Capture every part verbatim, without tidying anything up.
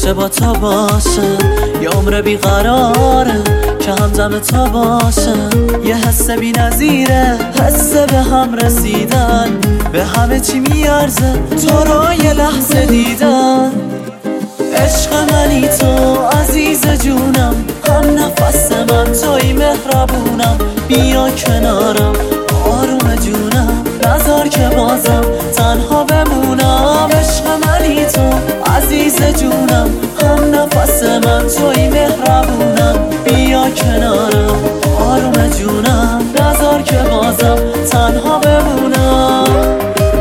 باشه با تو باشه، یه عمر بیقراره که همدم تو باشه. یه حس بی نظیره، حس به هم رسیدن، به همه چی میارزه تو رو یه لحظه دیدن. عشق منی تو عزیز جونم، هم نفس من توی مهربونم. بیا کنارم آروم جونم، نذار که بازم تنها بمونم. عشق منی تو عزیز جونم، هم نفس من توی مهربونم. بیا کنارم آروم جونم، نذار که بازم تنها بمونم.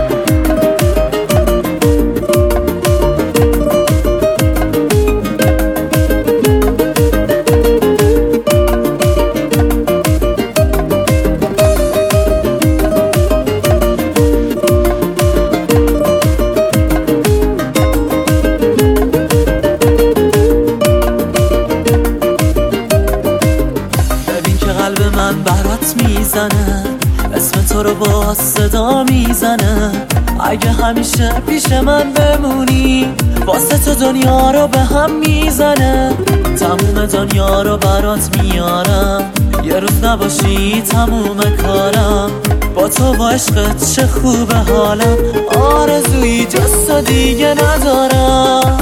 قلب من برات میزنه، اسم تو رو با صدا میزنه. اگه همیشه پیش من بمونی، واسه تو دنیا رو به هم میزنه. تموم دنیا رو برات میارم، یه روز نباشی تموم کارم. با تو و عشقت چه خوبه حالم، آرزویی جز تو دیگه ندارم.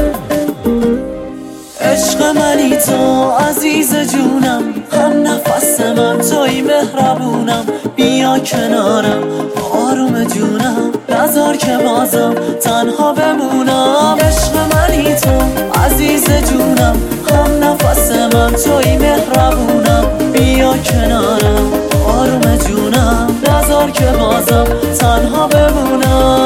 عشق منی تو عزیز جونم، هم نفس من توی مهربونم. بیا کنارم آروم جونم، نذار که بازم تنها بمونم. عشق منی تو عزیز جونم، هم نفس من توی مهربونم. بیا کنارم آروم جونم، نذار که بازم تنها بمونم.